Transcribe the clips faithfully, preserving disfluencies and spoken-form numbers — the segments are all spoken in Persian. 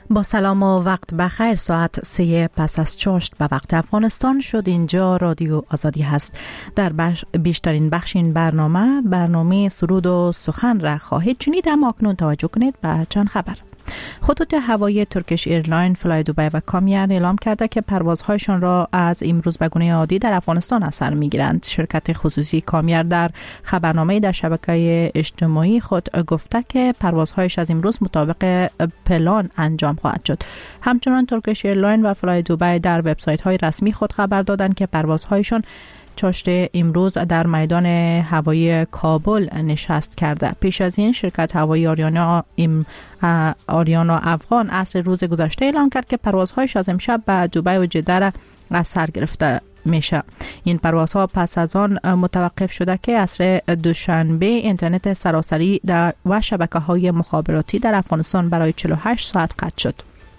با سلام و وقت بخیر. ساعت سه پس از چاشت به وقت افغانستان شد. اینجا رادیو آزادی هست. در بخش بیشترین بخش این برنامه برنامه سرود و سخن را خواهید شنید، اما اکنون توجه کنید به چند خبر. خطوط هوایی ترکیش ایرلاین، فلای دبی و کامیر اعلام کرده که پروازهایشان را از امروز به گونه عادی در افغانستان از سر می‌گیرند. شرکت خصوصی کامیر در خبرنامه در شبکه اجتماعی خود گفته که پروازهایش از امروز مطابق پلان انجام خواهد شد. همچنان ترکیش ایرلاین و فلای دبی در وبسایت‌های رسمی خود خبر دادند که پروازهایشان چاشت امروز در میدان هوایی کابل نشست کرده. پیش از این شرکت هوایی آریانا ام آریانا افغان عصر روز گذشته اعلام کرد که پروازهایش از امشب به دبی و جده را از سر گرفته میشه. این پروازها پس از آن متوقف شده که عصر دوشنبه اینترنت سراسری و شبکه‌های مخابراتی در افغانستان برای چهل و هشت ساعت قطع شد.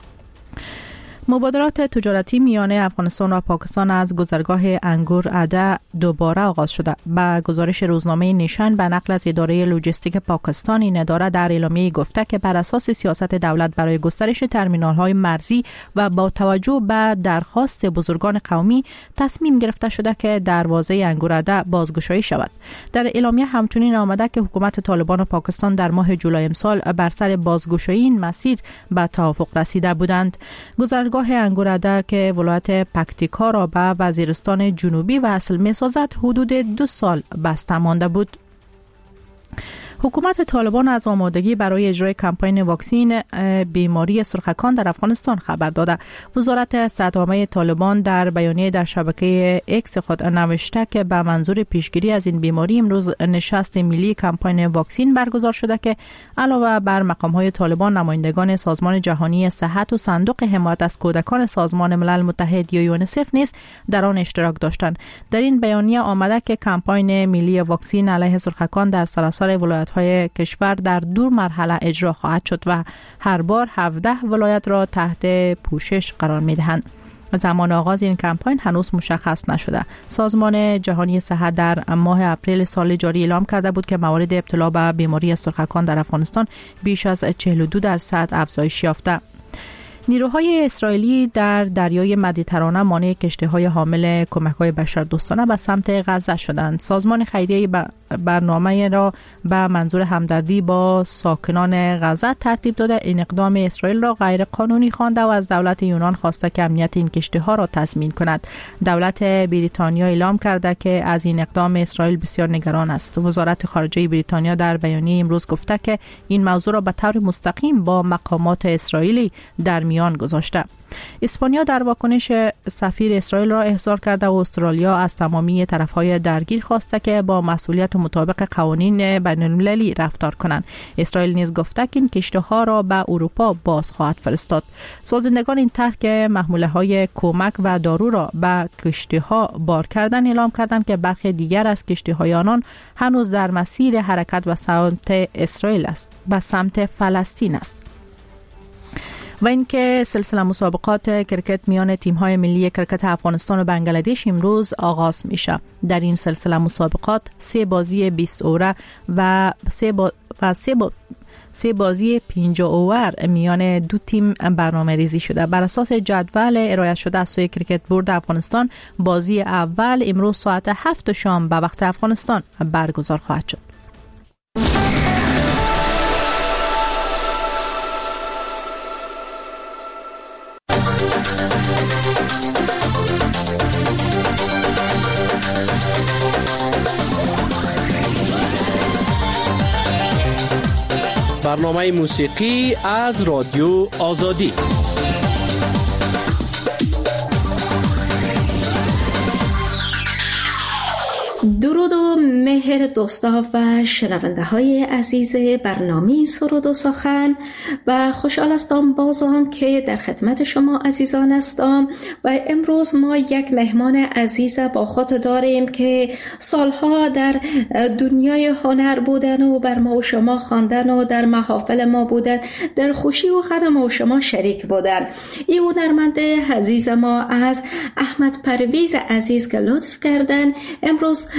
مبادلات تجارتی میان افغانستان و پاکستان از گذرگاه انگور عده دوباره آغاز شده. با گزارش روزنامه نیشن به نقل از اداره لوجستیک پاکستان، این اداره در اعلامیه گفته که بر اساس سیاست دولت برای گسترش ترمینال‌های مرزی و با توجه به درخواست بزرگان قومی تصمیم گرفته شده که دروازه انگور عده بازگشایی شود. در اعلامیه همچنین آمده که حکومت طالبان و پاکستان در ماه جولای امسال بر سر بازگشایی این مسیر به توافق رسیده بودند. گذرگاه انگور عده که ولایت پکتیکا را به وزیرستان جنوبی وصل می‌سازد حدود دو سال بسته مانده بود. حکومت طالبان از آمادگی برای اجرای کمپین واکسین بیماری سرخکان در افغانستان خبر داده. وزارت صحت‌عامه طالبان در بیانیه در شبکه اکس خود نوشته که به منظور پیشگیری از این بیماری امروز نشست ملی کمپین واکسین برگزار شده که علاوه بر مقام‌های طالبان، نمایندگان سازمان جهانی صحت و صندوق حمایت از کودکان سازمان ملل متحد یا یونیسف نیز در آن اشتراک داشتند. در این بیانیه آمده که کمپین ملی واکسین علیه سرخکان در سراسر ولایت های کشور در دو مرحله اجرا خواهد شد و هر بار هفده ولایت را تحت پوشش قرار می دهند. زمان آغاز این کمپین هنوز مشخص نشده. سازمان جهانی صحت در ماه اپریل سال جاری اعلام کرده بود که موارد ابتلا به بیماری سرخکان در افغانستان بیش از چهل و دو درصد افزایش یافته. نیروهای اسرائیلی در دریای مدیترانه مانع کشتی‌های حامل کمک‌های بشردوستانه به سمت غزه شدند. سازمان خیریه برنامه را به منظور همدردی با ساکنان غزه ترتیب داده این اقدام اسرائیل را غیر قانونی خوانده و از دولت یونان خواسته که امنیت این کشتی‌ها را تضمین کند. دولت بریتانیا اعلام کرده که از این اقدام اسرائیل بسیار نگران است. وزارت خارجه بریتانیا در بیانیه امروز گفته که این موضوع را به طور مستقیم با مقامات اسرائیلی در میان گذاشته. اسپانیا در واکنش سفیر اسرائیل را احضار کرده و استرالیا از تمامی طرف‌های درگیر خواسته که با مسئولیت مطابق قوانین بین‌المللی رفتار کنند. اسرائیل نیز گفته که این کشتی‌ها را به اروپا باز خواهد فرستاد. سازندگان این طرح که محموله‌های کمک و دارو را به کشتی‌ها بار کردن اعلام کردند که برخی دیگر از کشتی‌های آنان هنوز در مسیر حرکت به سمت اسرائیل است، به سمت فلسطین است. و اینکه سلسله مسابقات کرکت میان تیم‌های ملی کرکت افغانستان و بنگلادش امروز آغاز میشه. در این سلسله مسابقات سه بازی بیست اوره و سه با و سه با سه بازی پنجاه اوور میان دو تیم برنامه ریزی شده. بر اساس جدول ارائه شده از سوی کرکت بورد افغانستان، بازی اول امروز ساعت هفت شام به وقت افغانستان برگزار خواهد شد. برنامه موسیقی از رادیو آزادی. درود و مهر دوستا و شنونده های عزیز برنامه سرود و سخن و خوشحال هستم بازم که در خدمت شما عزیزان هستم و امروز ما یک مهمان عزیز با خود داریم که سالها در دنیای هنر بودن و بر ما و شما خواندن و در محافل ما بودن، در خوشی و غم ما و شما شریک بودن. این هنرمند عزیز ما از احمد پرویز عزیز که لطف کردن امروز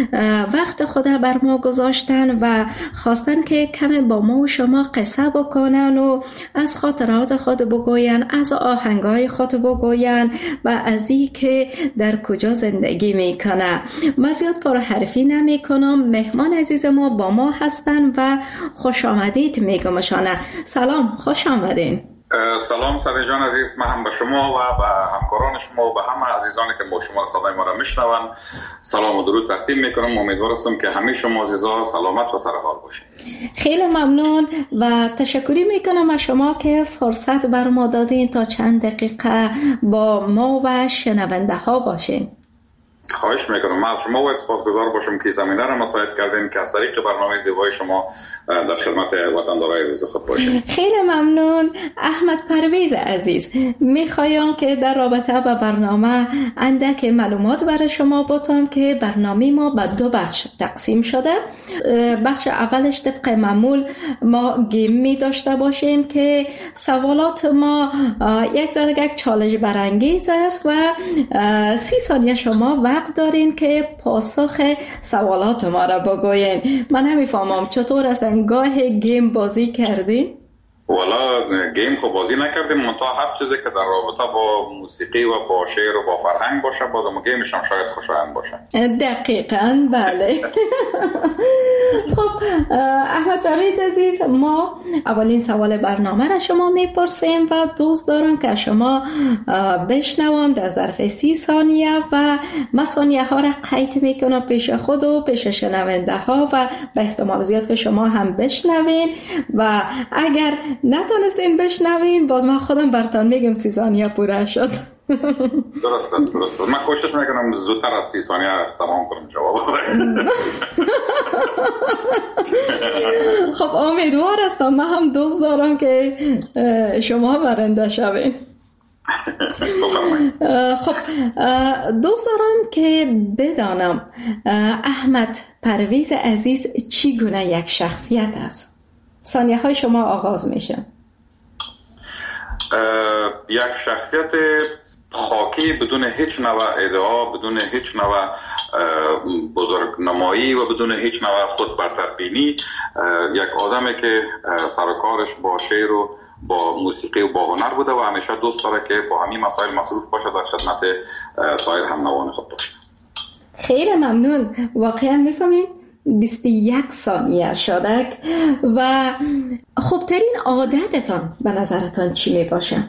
وقت خود بر ما گذاشتن و خواستن که کمی با ما و شما قصه بکنن و از خاطرات خود بگوین، از آهنگای خود بگوین و از این که در کجا زندگی میکنه. من زیاد پرحرفی نمی کنم. مهمان عزیز ما با ما هستن و خوش آمدید میگمشانه. سلام، خوش آمدین. سلام سری جان عزیز، من هم به شما و به همکاران شما و به همه عزیزانی که با شما صدای ما را میشنوند سلام و درود تقدیم میکنم. امیدوارم که همه شما عزیزا سلامت و سرحال باشید. خیلی ممنون و تشکری میکنم از شما که فرصت بر ما دادین تا چند دقیقه با ما و شنونده ها باشین. خواهش میکنم. من از شما و سپاسگزار باشم که زمینه را مساعد کردین که از طریق برنامه زیبای شما در خدمت وطندارای عزیز خود باشیم. خیلی ممنون. احمد پرویز عزیز، میخوایم که در رابطه با برنامه اندک معلومات برای شما بتونم که برنامه ما به دو بخش تقسیم شده. بخش اولش طبق معمول ما گیم می داشته باشیم که سوالات ما یک ذره یک چالش برانگیز است و سی ثانیه شما وقت دارین که پاسخ سوالات ما را بگوین. من نمیفهمم چطور است گاه گیم بازی کردین؟ والا گیم خب بازی نکردیم، منتها هر چیزی که در رابطه با موسیقی و با شعر و با فرهنگ باشه بازم گیمش هم شاید خوشایند باشه. دقیقاً بله. خب احمد پرویز عزیز، ما اولین سوال برنامه را شما میپرسیم و دوست دارم که شما بشنوم در ظرف سی ثانیه و من ثانیه ها را قید میکنم پیش خود و پیش شنونده ها و به احتمال زیاد که شما هم بشنوین و اگر نتونستین بشنوین باز من خودم براتون میگم سی ثانیه پوره شد. درست است، درست است. من کوشش میکنم زودتر از سی ثانیه تمام کنم جواب بدم. خب امیدوار هستم. من هم دوست دارم که شما برنده شوین. خب دوست دارم که بدانم احمد پرویز عزیز چی گونه یک شخصیت است؟ ثانیه های شما آغاز میشه. یک شخصیت خاکی بدون هیچ نوع ادعا، بدون هیچ نوع بزرگنمایی و بدون هیچ نوع خود برتربینی، یک آدمی که سر و کارش با شعر و با موسیقی و با هنر بوده و همیشه دوست داره که با همین مسائل مصروف باشه در خدمت سایر هم نوان خود باشه. خیلی ممنون. واقعا میفهمید بیست و یک ثانیه شدک و خوبترین عادتتان به نظرتان چی می باشه؟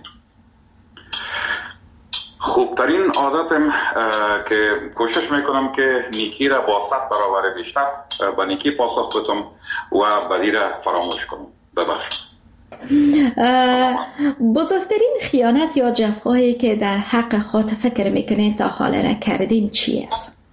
خوبترین عادتم که کوشش میکنم که نیکی را با صد برابر بیشتر با نیکی پاسخ بدم و بدی را فراموش کنم. ببخشید. بزرگترین خیانت یا جفایی که در حق خود فکر میکنین تا حال را کردین چی است؟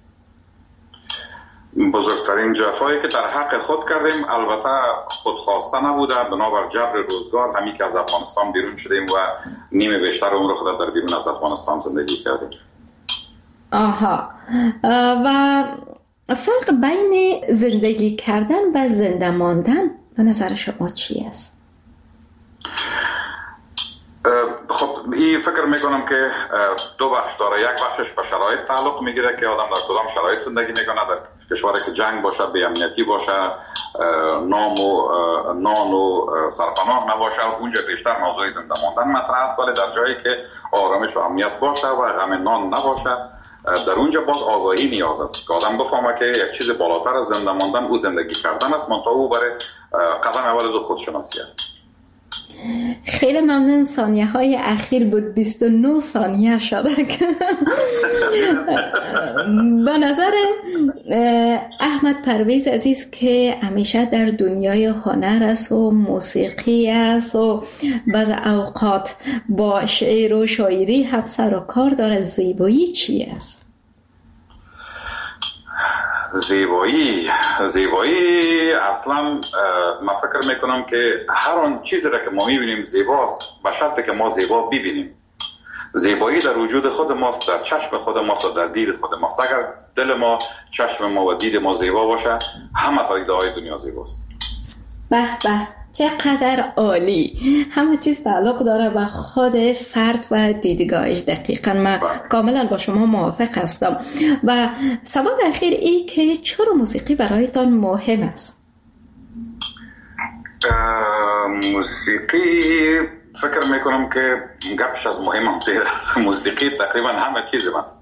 بزرگترین جفایی که در حق خود کردیم البته خودخواسته نبوده، بنابر جبر روزگار همین که از افغانستان بیرون شدیم و نیمه بیشتر عمر خود در بیرون از افغانستان زندگی کردیم. آها. و فرق بین زندگی کردن و زنده ماندن به نظر شما چی است؟ خب این فکر میکنم که دو بخش داره. یک بخشش به شرایط تعلق میگیره که آدم در کدام شرایط زندگی میکنه. در کشوری که جنگ باشه، بی امنیتی باشه، نام و نان و سرپناه نباشه، اونجا بیشتر موضوع زنده ماندن مطرح است. ولی در جایی که آرامش و امنیت باشه و غم نان نباشه، در اونجا باز آگاهی نیاز است که آدم بفهمه که یک چیز بالاتر از زنده ماندن او زندگی کردن است، منتها او برای قدم اول از خودشناسی است. خیلی ممنون. ثانیه های اخیر بود بیست و نه ثانیه شده. به نظر احمد پرویز عزیز که همیشه در دنیای هنر است و موسیقی است و بعض اوقات با شعر و شاعری هم سر و کار داره، زیبایی چی است؟ زیبایی زیبایی اصلا من فکر میکنم که هر آن چیزی را که ما میبینیم زیباست به شرطی که ما زیبا ببینیم. زیبایی در وجود خود ماست، در چشم خود ماست، در دید خود ماست. اگر دل ما، چشم ما و دید ما زیبا باشه، همه تا ایده های دنیا زیباست. به به، چقدر عالی. همه چیز تعلق داره به خود فرد و دیدگاهش. دقیقا من کاملا با شما موافق هستم. و سوال اخیر ای که چرا موسیقی برایتان مهم است؟ موسیقی فکر میکنم که گپش از مهم هم تیره. موسیقی تقریبا همه چیز هست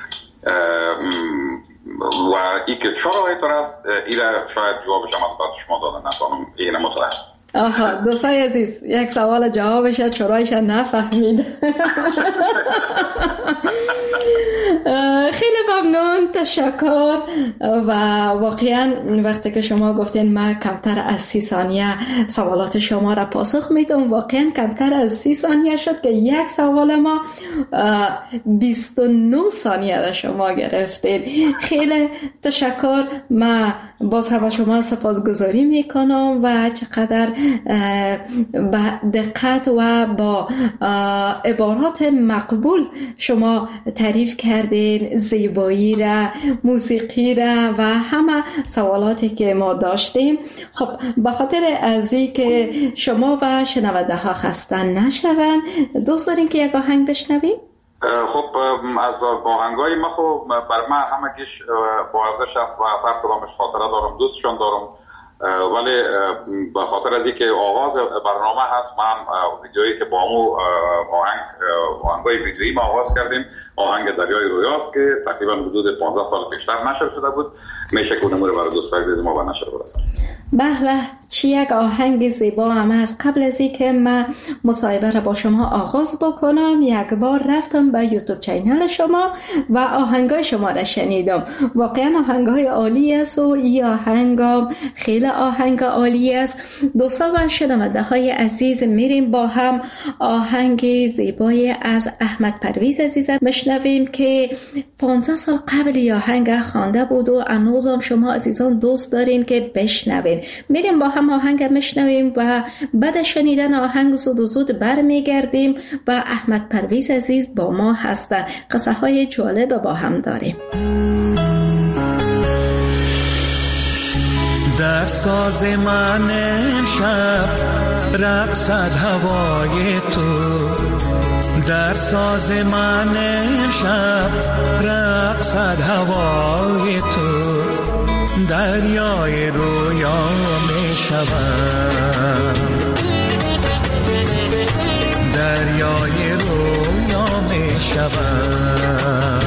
و ای که چرا اینطور است ایره شاید جوابش هم از بعد شما دادن نتوانم اینه مطرح است. آها دوستای عزیز، یک سوال جوابش چرایش نفهمید. خیلی ممنون، تشکر. و واقعا وقتی که شما گفتین ما کمتر از سی ثانیه سوالات شما را پاسخ میدم، واقعا کمتر از سی ثانیه شد که یک سوال ما بیست و نه ثانیه را شما گرفتین. خیلی تشکر. ما باز هم شما سپاسگزاری میکنم و چقدر با دقت و با عبارات مقبول شما تعریف کردین زیبایی را، موسیقی را و همه سوالاتی که ما داشتیم. خب به خاطر از این که شما و شنونده ها خسته نشوند، دوست دارین که یک آهنگ بشنویم؟ خب از آهنگای ما خب بر من همگیش با ارزش است و هر کدامش خاطره دارم، دوستشان دارم، ولی به خاطر از اینکه آغاز برنامه هست من ویدیویی که با مو آهنگ آهنگای ویدیویی ما آغاز کردیم آهنگ دریای رویاست که تقریبا حدود پانزده سال پیشتر نشر شده بود. میشه که اونمو رو برای دوستان عزیز ما به نشر برسن. به به، چی یک آهنگ زیبا هم است. قبل از اینکه من مصاحبه را با شما آغاز بکنم یک بار رفتم به یوتیوب چینل شما و آهنگای شما را شنیدم. واقعا آهنگای عالی است و این آهنگ خیلی آهنگ عالی است. دوستان و شنونده های عزیز، میریم با هم آهنگ زیبای از احمد پرویز عزیز مشنویم که پانزده سال قبل این آهنگ خوانده بود و هنوزم شما عزیزان دوست دارین که بشنوین. میریم با هم آهنگ مشنویم و بعد شنیدن آهنگ زود و زود برمیگردیم و احمد پرویز عزیز با ما هستن. قصه های جالب با هم داریم. در ساز من امشب رقصد هوای تو، در ساز من امشب رقصد هوای تو، دریای رویا می شود، دریای رویا می شود،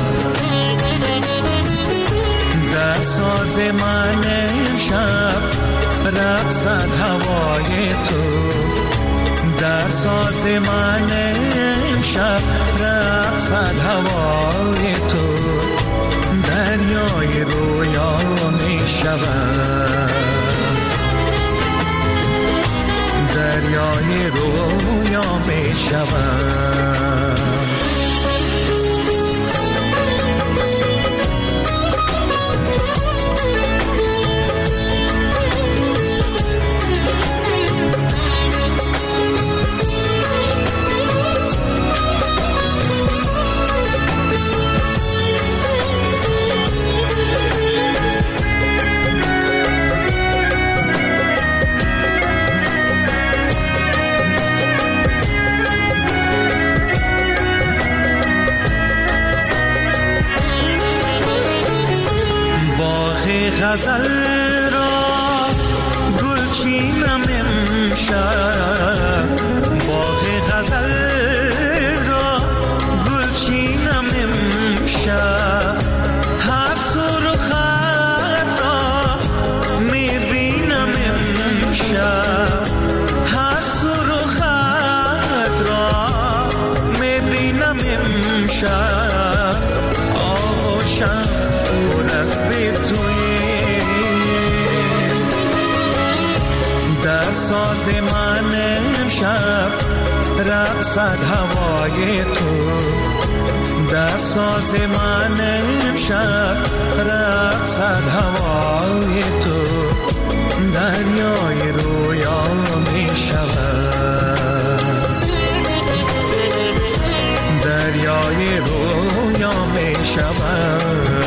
در ساز من امشب رقصد هوای تو، در ساز من امشب رقصد هوای تو، دریای رویا می شود، دریای رویا می شود. غزل را گلچینم امشب، باغ غزل را گلچینم امشب، هر سرخت را میبینم امشب، هر سرخت را میبینم امشب، آغوشم پر از بی توی، در ساز من امشب رقصد هوای تو، در ساز من امشب رقصد هوای تو، دریای رویا می شود، دریای رویا می شود.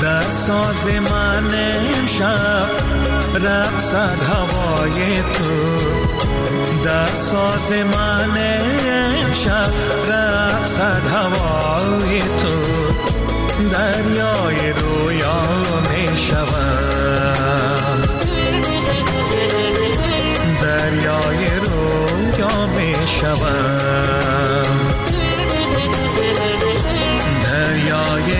در ساز من امشب رقصد هوای تو، در ساز من امشب رقصد هوای تو، دریای رویا می شوم، دریای رویا می شوم، دریای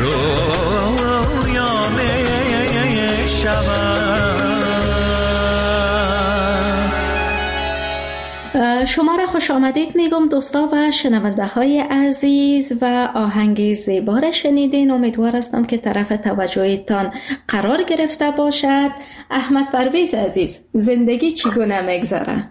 رویا می شوم. شما را خوش آمدید میگم دوستا و شنونده های عزیز و آهنگ زیبا را شنیدین. امیدوار هستم که طرف توجهتان قرار گرفته باشد. احمد پرویز عزیز، زندگی چگونه میگذره؟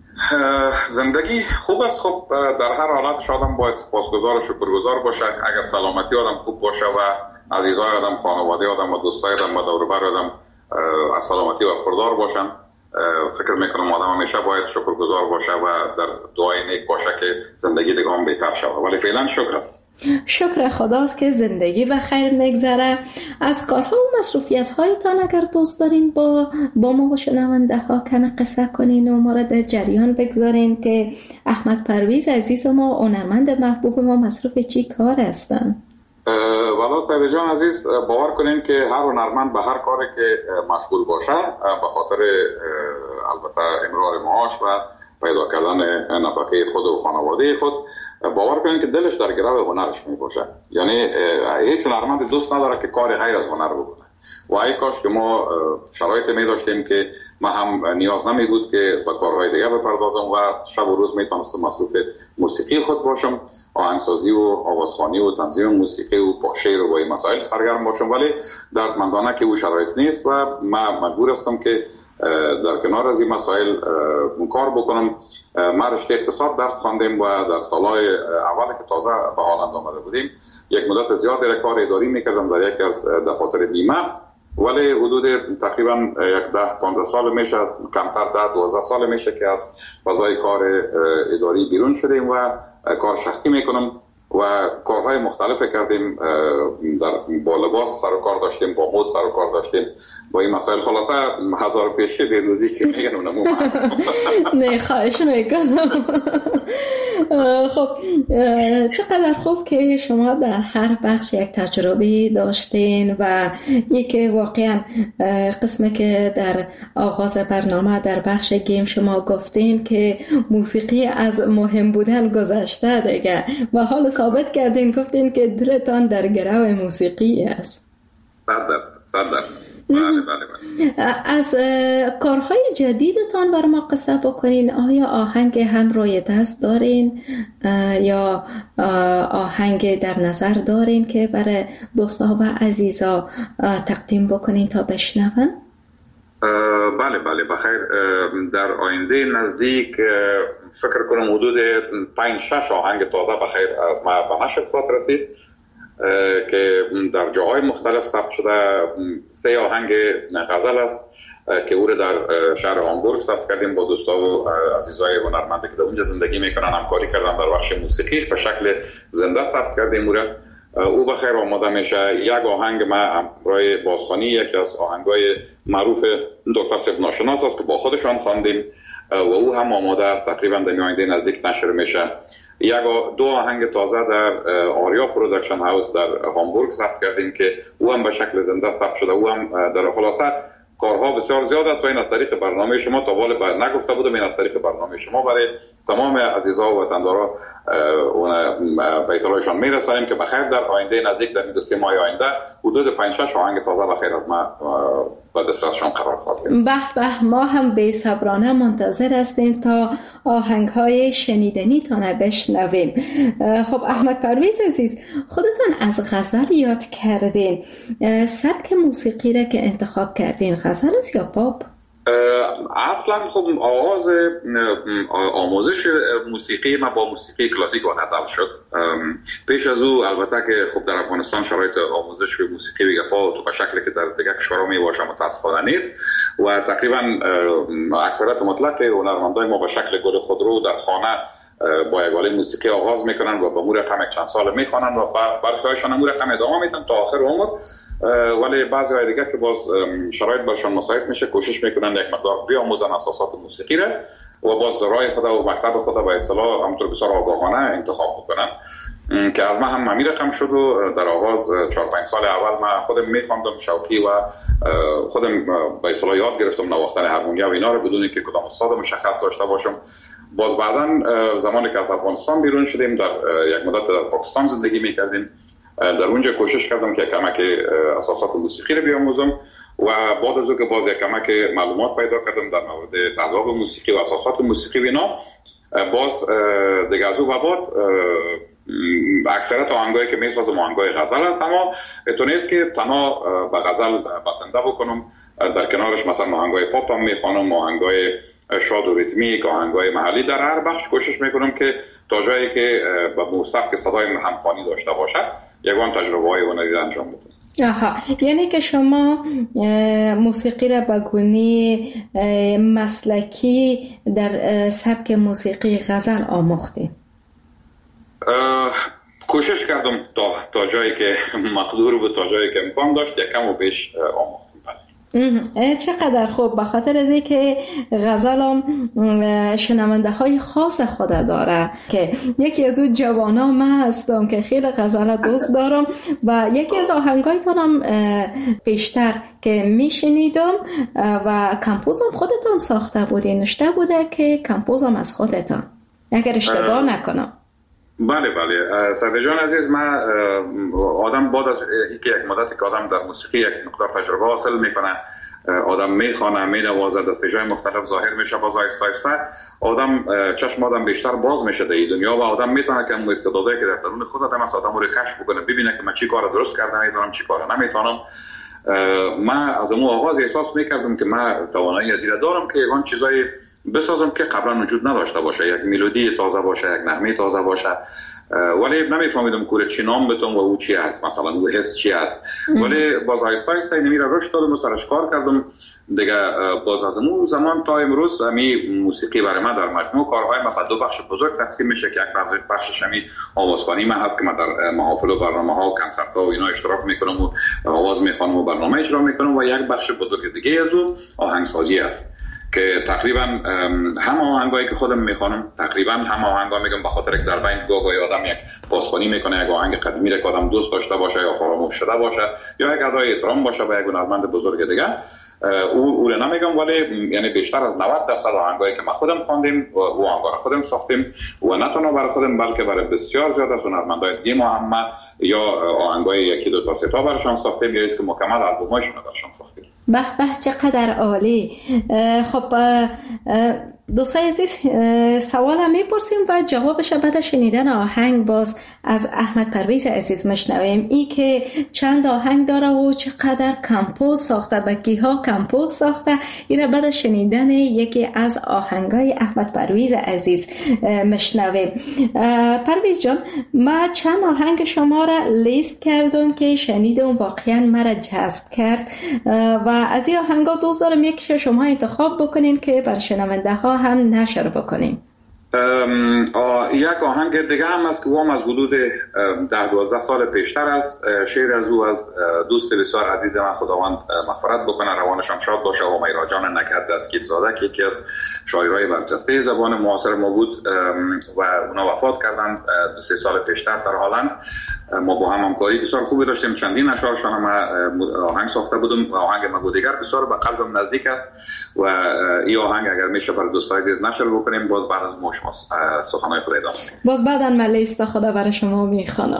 زندگی خوب است. خب در هر حالت آدم باید سپاسگزار و شکرگزار باشه. اگر سلامتی آدم خوب باشه و عزیزای آدم، خانواده آدم و دوستای آدم و دور و بر آدم از سلامتی و پردار باشن، فکر میکنم آدم همیشه باید شکرگزار باشه و در دعای نیک باشه که زندگی دیگه هم بهتر شود. ولی فعلا شکر است. شکر خداست که زندگی و خیر میگذره. از کارها و مصروفیت هایتان اگر دوست دارین با با ما و شنونده ها کمی قصه کنین و ما را در جریان بگذارین که احمد پرویز عزیز ما، هنرمند محبوب ما، مصروف چی کار هستن؟ والا سعید جان عزیز، باور کنین که هر هنرمند به هر کاری که مشغول باشه به خاطر البته امرار معاش و پیدا کردن نفقه خود و خانواده خود، باور کنین که دلش در گرو هنرش می باشه. یعنی هیچ هنرمند دوست نداره که کار غیر از هنر بکنه و ای کاش که ما شرایط می داشتیم که ما هم نیاز نمی بود که به کارهای دیگه بپردازم و شب و روز می تونستم مصروف موسیقی خود باشم، آهنگسازی و آوازخوانی و تنظیم موسیقی و شعر و این مسائل سرگرم باشم. ولی دردمندانه که او شرایط نیست و من مجبور هستم که در کنار از این مسائل کار بکنم. ما رشته اقتصاد درس خواندیم و در سالهای اول که تازه به هالند آمده بودیم یک مدت زیادی را کار اداری میکردم در یک از دفاتر بیمه، ولی حدود تقریبا یک ده پانزده سال میشه، کمتر ده دوازده سال میشه که از فضای کار اداری بیرون شدیم و کار شخصی میکنم و کارهای مختلف کردیم. در با لباس سر و کار داشتیم، با مد سر و کار داشتیم، با این مسائل. خلاصه هزار پیشه به روزی که میگن اونمو نه خواهش میکنم. خب چقدر خوب که شما در هر بخش یک تجربه داشتین و یکی واقعا قسمی که در آغاز برنامه در بخش گیم شما گفتین که موسیقی از مهم بودن گذشته دیگه و حال ثابت کردین، گفتین که دلتان در گرو موسیقی است. صد درصد صد درصد. بله بله بله. از کارهای جدیدتان بر ما قصه بکنین. آیا آهنگ هم روی دست دارین یا آهنگ در نظر دارین که برای دوستا و عزیزا تقدیم بکنین تا بشنون؟ بله بله بخیر. در آینده نزدیک فکر کنم حدود پنج شش آهنگ تازه بخیر ما به نشر خواهد رسید که در جاهای مختلف ثبت شده. سه آهنگ غزل است که او را در شهر هامبورگ ثبت کردیم با دوستا و عزیزای هنرمندی که در اونجا زندگی میکنن، همکاری کردن در بخش موسیقیش به شکل زنده ثبت کردیم. او را او بخیر آماده میشه. یک آهنگ ما برای بازخوانی، یکی از آهنگای معروف دکتر صاحب ناشناس است که با خودشان خواندیم و او هم آماده است، تقریبا در آینده نزدیک نشر میشه. یک دو آهنگ تازه در آریا پرودکشن هاوس در هامبورگ ثبت کردیم که او هم به شکل زنده ثبت شده. او هم در خلاصه کارها بسیار زیاد است و این از طریق برنامه شما تا والا بر نگفته بودم، این از طریق برنامه شما برای تمام عزیزا و وطندارا اون بیت اللهشان میرسانیم که بخیر در آینده نزدیک در دو سه ماه آینده حدود پنج شش آهنگ تازه بخیر از ما به دسترسشان قرار خواهد گرفت. به به، ما هم بی‌صبرانه منتظر هستیم تا آهنگ‌های شنیدنی تان بشنویم. خب احمد پرویز عزیز، خودتان از غزل یاد کردین. سبک موسیقی را که انتخاب کردین غزل است یا پاپ؟ اصلا خب آغاز آموزش موسیقی ما با موسیقی کلاسیک و غزل شد. پیش از او البته که خب در افغانستان شرایط آموزش موسیقی به گفا تو به شکلی که در دیگر کشورها می باشه متاسفانه نیست و تقریبا اکثریت مطلق هنرمندای ما به شکل گل خودرو در خانه با یگاله موسیقی آغاز میکنن و با مور رقم چند سال میخوانن و برخی‌هایشان هم مور رقم ادامه میدن تا آخر عمر. ولی بعضی های دیگه که باز شرایط برشان مساعد میشه کوشش میکنن یک مقدار بیاموزن اساسات موسیقی را و باز راه خود و مکتب خود به اصطلاح همونطور بسیار آگاهانه انتخاب بکنن که از من هم همین رقم شد و در آغاز چهار پنج سال اول من خودم میخواندم شوقی و خودم به اصطلاح یاد گرفتم نواختن هارمونیا و اینا رو بدون اینکه کدام استاد مشخص داشته باشم. باز بعداً زمانی که از افغانستان بیرون شدیم در یک مدت در پاکستان زندگی میکردیم، در اونجا کوشش کردم که کمک اساسات موسیقی رو بیاموزم و بعد از اون که باز یک کمک معلومات پیدا کردم در مورد تذاب موسیقی و اساسات موسیقی و اینا، باز دیگه از اون بعد اکثرت آهنگایی که میسازم آهنگای غزل است، اما تو نیست که تنها به غزل بسنده بکنم، در کنارش مثلا آهنگای پاپ هم میخوانم، آهنگای شاد و ریتمیک، آهنگای محلی. در هر بخش کوشش میکنم که تا جایی که به سبک صدای همخوانی داشته باشد یگان تجربه های هنری انجام بدم. آها، یعنی که شما موسیقی را به گونه مسلکی در سبک موسیقی غزل آموختید؟ کوشش کردم تا تا جایی که مقدور بود، تا جایی که امکان داشت یک کم و بیش آموختم. چقدر خوب، به خاطر از اینکه غزل هم شنونده های خاص خود داره که یکی از اون جوانا من هستم که خیلی غزل دوست دارم و یکی از آهنگایتان هم پیشتر که میشنیدم و کمپوزم خودتان ساخته بودی، نشته بوده که کمپوزم از خودتان، اگر اشتباه نکنم. بله بله سعید جان عزیز، من آدم بعد از اینکه یک مدتی که آدم در موسیقی یک مقدار تجربه حاصل میکنه، آدم میخوانه، مینوازه، دستجای مختلف ظاهر میشه، باز آهسته آهسته آدم چشم آدم بیشتر باز میشه در این دنیا و آدم میتونه که استعدادایی که در درون خود آدم است آدم رو کشف بکنه، ببینه که من چی کار درست کردم، میتونم چی کار نمیتونم. من از اون آغاز احساس میکردم که من توانایی از این دارم که اون چیزای بسازم که قبلا وجود نداشته باشه، یک ملودی تازه باشه، یک نغمه تازه باشه، ولی نمیفهمیدم کوره چی نام بتم و او چی است، مثلا او حس چی است. ولی باز آیسته آیسته اینمی را رشد دادم و سرش کار کردم دیگه. باز از اون زمان تا امروز همی موسیقی برای من در مجموع کارهای من به دو بخش بزرگ تقسیم میشه که یک بخشش همی آوازخوانی من هست که من در محافل و برنامه‌ها و کنسرت‌ها و اینا اشتراک میکنم و آواز میخوانم و برنامه اجرا میکنم، و یک بخش بزرگ دیگه از اون آهنگسازی است که تقریبا هم آهنگایی که خودم میخوانم تقریبا هم آهنگا میگم به خاطر که در بین گاهی آدم یک بازخوانی میکنه، یک آهنگ قدیمی را که آدم دوست داشته باشه یا فراموش شده باشه یا یک ادای احترام باشه به یک هنرمند بزرگ دیگه، او او رو نمیگم، ولی یعنی بیشتر از نود درصد آهنگایی که ما خودم خواندیم و آهنگا را خودم ساختیم و نه تنها برای خودم بلکه برای بسیار زیاد از هنرمندای دیگه ما هم یا آهنگای یکی دو تا سه تا براشون ساختیم یا است که مکمل آلبوماشون براشون ساختیم. به به چقدر عالی. خب دوستای عزیز، سوالم میپرسیم و جوابش بعد شنیدن آهنگ باز از احمد پرویز عزیز مشنویم. ای که چند آهنگ داره و چقدر کمپوز ساخته، بگی ها کمپوز ساخته، این بعد شنیدن یکی از آهنگای احمد پرویز عزیز مشنویم. پرویز جان، ما چند آهنگ شما را لیست کردم که شنیدم واقعا مرا جذب کرد و از این آهنگا دوست دارم یکیش شما انتخاب بکنین که بر شنونده ها هم نشر بکنیم. یک آهنگ دیگه هم است که هم از حدود ده دوازده سال پیشتر است. شعر از او از دوست بسیار عزیز من، خداوند مغفرت بکنه، روانشان شاد باشه، و میرا جان نکرد دستگیر زاده که یکی از شاعرای برجسته زبان معاصر ما بود و اونا وفات کردن دو سه سال پیشتر در هلند. ما با هم همکاری بسیار خوبی داشتیم، چندین اشعارشان هم آهنگ ساخته بودم و آهنگ مگو دیگر بسیار به قلبم نزدیک است و این آهنگ اگر میشه برای دوستای عزیز نشر بکنیم باز بعد از ما شما سخنهای خود ادامه میدیم. باز بعداً من لیست خدا برای شما میخوانم.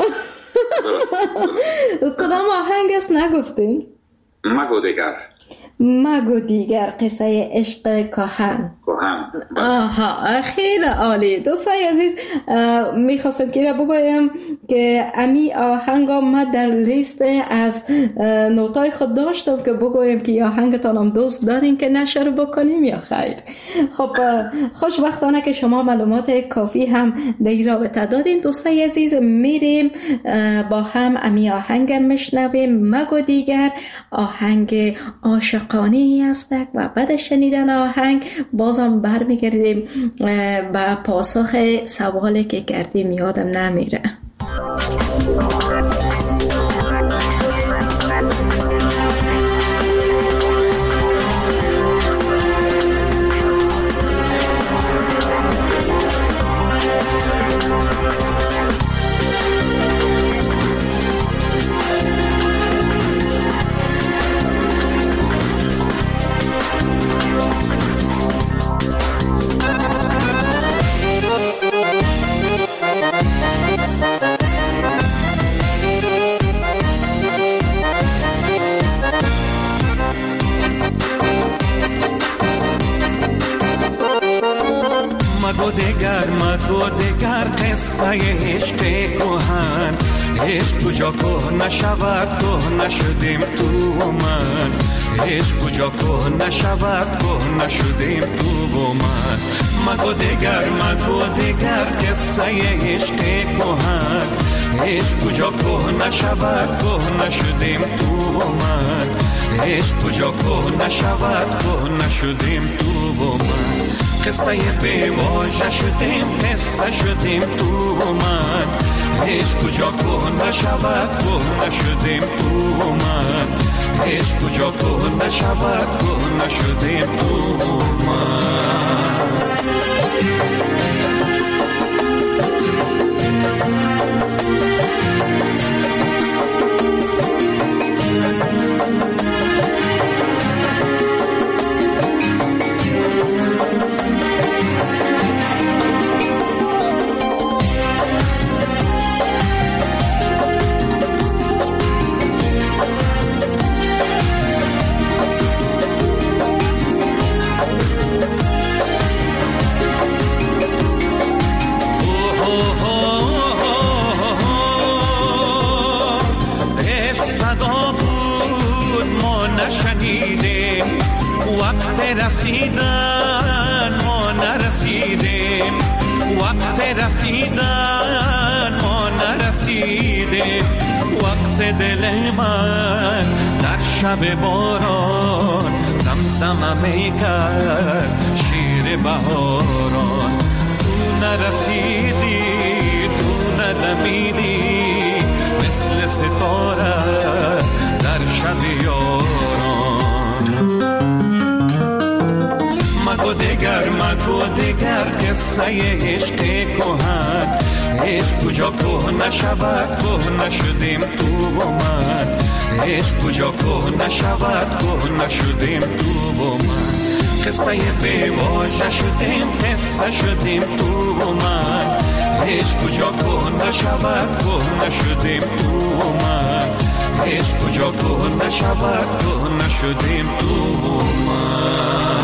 کدام آهنگ است نگفتین؟ مگو دیگر. مگو دیگر، قصه عشق کهن. کهن. آها، خیلی عالی. دوستای عزیز، میخواستم که بگویم که امی آهنگا ما در لیست از نوتای خود داشتم که بگویم که آهنگتان هم دوست دارین که نشر بکنیم یا خیر. خب خوشبختانه که شما معلومات کافی هم در این رابطه دادین. دوستای عزیز، میریم با هم امی آهنگ میشنویم. مگو دیگر، آهنگ عاشقانه است و بعد شنیدن آهنگ بازم برمیگردیم به پاسخ سوالی که کردیم، یادم نمیره. قصه عشق کهن، عشق کجا که نشود که نشدیم تو و من، عشق کجا که نشود که نشدیم تو و من. مگو دیگر مگو دیگر قصه عشق کهن، عشق کجا که نشود که نشدیم تو و من، عشق کجا که نشود که نشدیم تو و من. قصه بی واژه شدیم قصه شدیم تو و من، عشق کجا که نشود که نشدیم تو و من، عشق کجا که نشود که نشدیم تو و من. رسیدن ما نرسیدیم، وقت رسیدن ما نرسیدیم، وقت دل من در شب باران زمزمه میکرد شیر بهاران. تو نرسیدی تو ندمیدی مثل ستاره در شب یاران. مگو دیگر مگو دیگر قصه عشق کهن، عشق کجا که نشود که نشدیم تو و من، عشق کجا که نشود که نشدیم تو و من. قصه بی واژه شدیم قصه شدیم تو و من، عشق کجا که نشود که نشدیم تو و من، عشق کجا که نشود که نشدیم تو و من.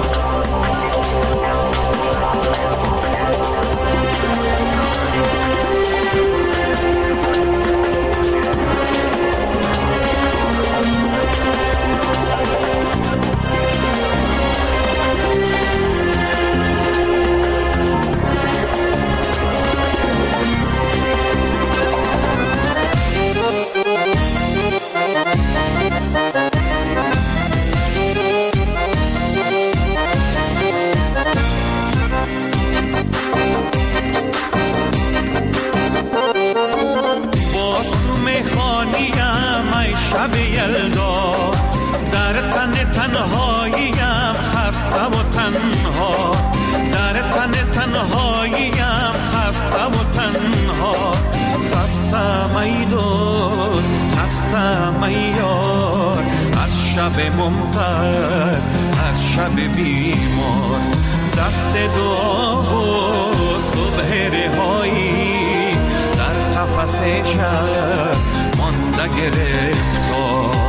شب یلدا در تن تنهاییم خسته و تنها، در تن تنهاییم خسته و تنها، خسته ای دوست خسته ای یار از شب ممطر از شب بیمار. دست دعا و صبح رهایی در قفس شب مانده گرفتار.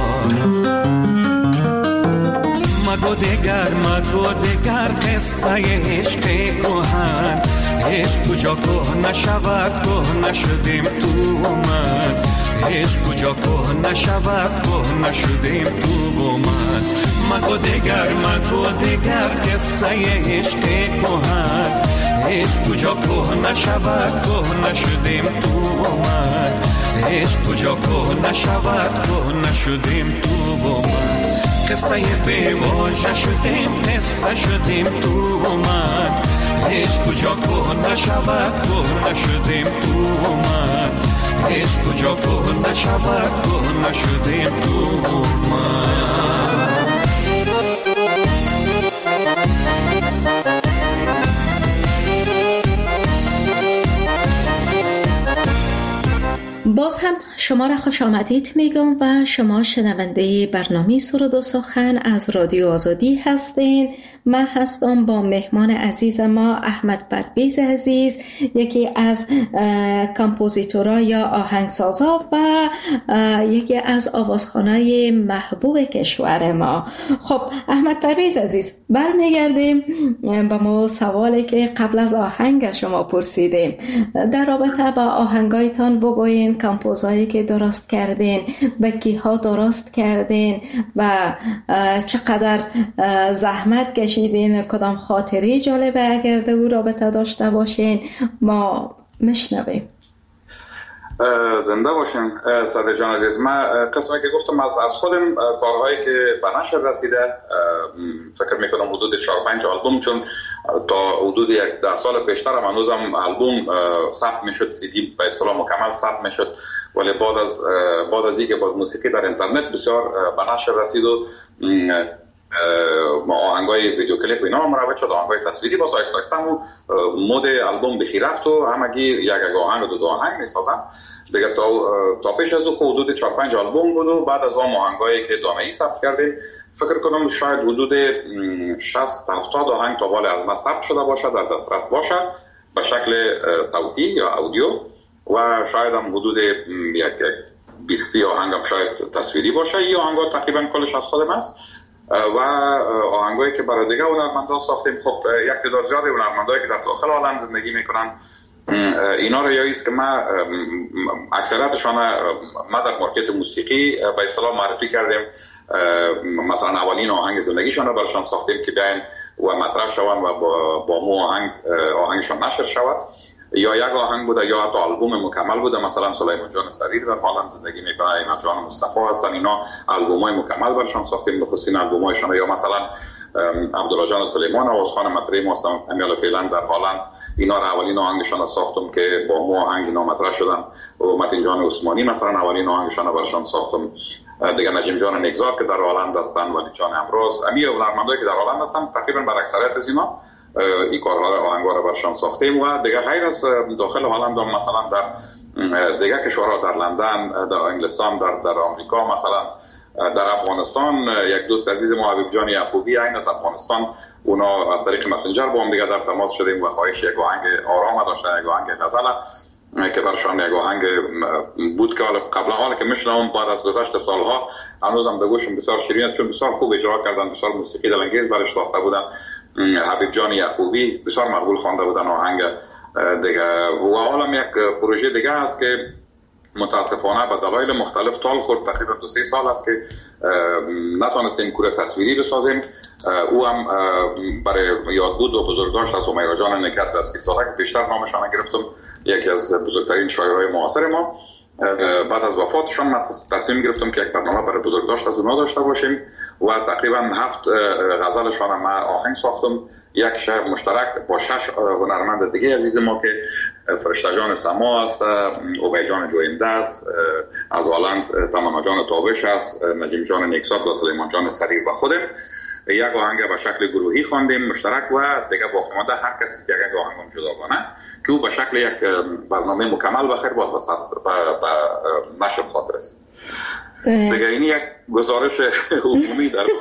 مگو دیگر مگو دیگر قصه عشق کهن، عشق کجا که نشود که نشدیم تو و من، عشق کجا که نشود که نشدیم تو و من. مگو دیگر مگو دیگر قصه عشق کهن، عشق کجا که نشود که نشدیم تو و من، عشق کجا که نشود که نشدیم تو و من. قصه بی واژه شدیم قصه شدیم تو و من، عشق کجا که نشود که نشدیم تو و من، عشق کجا که نشود که نشدیم تو و من. باز هم شما را خوش آمدید میگم و شما شنونده برنامه سرود و سخن از رادیو آزادی هستین. من هستم با مهمان عزیز ما احمد پرویز عزیز، یکی از کامپوزیتورها یا آهنگسازها و یکی از آوازخوانای محبوب کشور ما. خب احمد پرویز عزیز، برمیگردیم به ما سوالی که قبل از آهنگ از شما پرسیدیم در رابطه با آهنگایتان بگوین، کمپوزایی که درست کردین، به کیها درست کردین و چقدر زحمت کشیدین، کدام خاطری جالبه اگر در او رابطه داشته باشین ما مشنویم. زنده باشین صدر جان عزیز. من قسمی که گفتم از از خودم کارهایی که به نشر رسیده فکر میکنم حدود چهار پنج آلبوم، چون تا حدود یک ده سال پیشتر هم هنوزم آلبوم ثبت میشد، سی دی به اصطلاح مکمل ثبت میشد، ولی بعد از بعد از اینکه باز موسیقی در اینترنت بسیار به نشر رسید و آهنگای ویدیو کلیپ اینا مروج شد، آهنگای تصویری باز آیسته آیسته و مود آلبوم بخی رفت و همگی یک یک آهنگ و دو دو آهنگ میسازن دیگه. تا تا پیش از او حدود چهار پنج آلبوم بود و بعد از اون آهنگایی که دانه‌ای ثبت کردیم فکر کنم شاید حدود شصت هفتاد آهنگ تا بالا از ما ثبت شده باشه، در دسترس باشه به شکل صوتی یا اودیو، و شاید هم حدود یک بیست آهنگ هم شاید تصویری باشه. این آهنگا تقریبا کلش از خودم است و آهنگایی که برای دیگه هنرمندان ساختیم. خب یک تعداد زیادی هنرمندایی که در داخل عالم زندگی میکنن اینا رو یاییست که ما اکثریتشان ما در مارکت موسیقی به اصطلاح معرفی کردیم، مثلا اولین آهنگ زندگیشان رو براشان ساختیم که بیاین و مطرح شوند و با, با مو آهنگ آهنگشان نشر شود، یا یک آهنگ بوده یا حتی آلبوم مکمل بوده. مثلا سلیمان جان سریر در هلند زندگی میکنه، اینا جان مصطفی هستن، اینا آلبومای مکمل براشون ساختیم، بخصوص آلبومایشون. یا مثلا عبدالله جان سلیمان و خان مطرح ما امیال فعلا در هلند، اینا را اولین آهنگشون ساختم که با مو آهنگ اینا مطرح شدن. و متین جان عثمانی مثلا اولین آهنگشون براشون ساختم. دیگه نجیم جان نگذار که در هلند هستن، ولی جان امروز، امی هنرمندایی که در هلند هستن تقریبا بر اکثریت از اینا این کارها رو آهنگا رو برشان ساختیم. و دیگه غیر از داخل هلند هم مثلا در دیگه کشورها، در لندن، در انگلستان، در در آمریکا، مثلا در افغانستان یک دوست عزیز ما حبیب جان یعقوبی این از افغانستان، اونا از طریق مسنجر با هم دیگه در تماس شدیم و خواهش یک آهنگ آرام داشتن، یک آهنگ غزل که برشان یک آهنگ بود که قبلا حالا که میشنم بعد از گذشت سالها هنوزم به گوشم بسیار شیرین است، چون بسیار خوب اجرا کردن، بسیار موسیقی دلانگیز برش ساخته بودن. حبیب جان یعقوبی بسیار مقبول خوانده بودن آهنگ دیگه. و حالا یک پروژه دیگه است که متاسفانه به دلایل مختلف طال خورد، تقریبا دو سه سال است که نتونستیم کور تصویری بسازیم. او هم برای یادبود و بزرگداشت از همیرا جان نکرد دستگیرزاده که بیشتر نامشان گرفتم، یکی از بزرگترین شاعرای معاصر ما. بعد از وفاتشان من تصمیم گرفتم که یک برنامه برای بزرگداشت از اونا داشته باشیم و تقریبا هفت غزلشان ما آهنگ ساختم، یک شعر مشترک با شش هنرمند دیگه عزیز ما که فرشته جان سما است، اوبای جان جوینده است از هلند، تمانا جان تابش است، نجیم جان نیکسات و سلیمان جان سریر و خودم. یک آهنگ به شکل گروهی خواندیم مشترک و دیگه باقی مانده هر کسی یک یک آهنگ جداگانه که او به شکل یک برنامه مکمل بخیر باز به نشر خواهد رسید. دیگه این یک گزارش عمومی در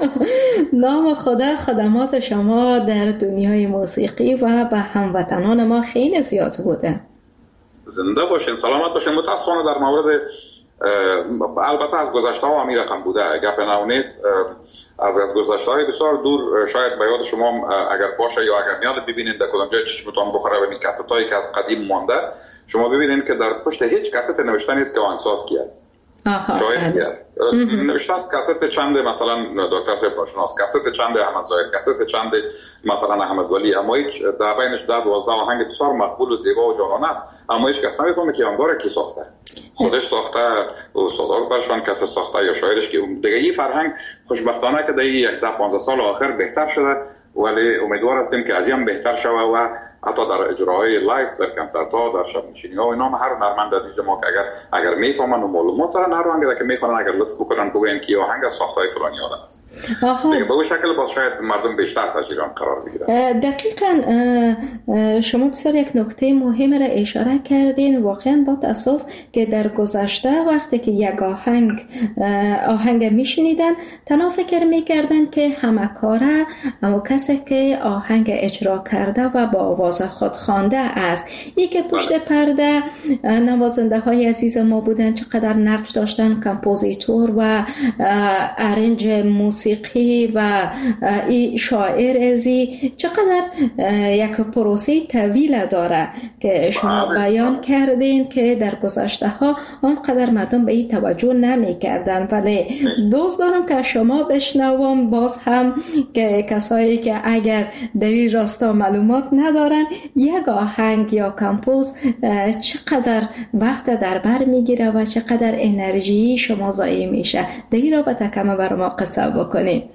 نام خدا خدمات شما در دنیای موسیقی و به هموطنان ما خیلی زیاد بوده. زنده باشین، سلامت باشین. متاسفانه در مورد البته از گذشته ها همی رقم بوده، گپ نو نیست. از از گذشته های بسیار دور شاید به یاد شما اگر باشه یا اگر میاد ببینید در کدام جای چشمتون بخوره و این کست هایی که قدیم مانده، شما ببینید که در پشت هیچ کست نوشته نیست که آهنگساز کی است. شاید کی است. نوشته است کست چند مثلا دکتر صاحب باشناس، کست چند احمد ظاهر، کست چند مثلا احمد ولی، اما هیچ در بینش ده دوازده آهنگ بسیار مقبول و زیبا و جانانه است، اما هیچ کس نمیفهمه که آهنگار کی ساخته. خودش ساخته، استادار برشان کس ساخته یا شاعرش که دیگه. این فرهنگ خوشبختانه که در یک ده پانزده سال آخر بهتر شده، ولی امیدوار هستیم که از این بهتر شود و حتی در اجراهای لایف، در کنسرت ها، در شب نشینی ها و اینا هر هنرمند عزیز ما که اگر اگر میفهمن و معلومات دارن، هر آهنگی که میخوان اگر لطف بکنن بگن که آهنگ از ساختهای فلانی آدم است. دیگه به اون شکل باز شاید مردم بیشتر تجربه قرار بگیرن. دقیقاً شما بسیار یک نکته مهم را اشاره کردین. واقعا با تاسف که در گذشته وقتی که یک آهنگ آهنگ میشنیدن تنها فکر میکردن که همه کاره و کسی که آهنگ اجرا کرده و با آواز خود خوانده است. این که پشت پرده نوازنده های عزیز ما بودن، چقدر نقش داشتن، کمپوزیتور و ارنج موسیقی موسیقی و این شاعر ازی چقدر یک پروسه طویل داره که شما بیان کردین که در گذشته ها آنقدر مردم به این توجه نمی کردن، ولی دوست دارم که شما بشنوم باز هم که کسایی که اگر در این راستا معلومات ندارن یک آهنگ یا کمپوز چقدر وقت در بر میگیره و چقدر انرژی شما ضایع میشه. در این رابطه کم بر ما قصه بکنید.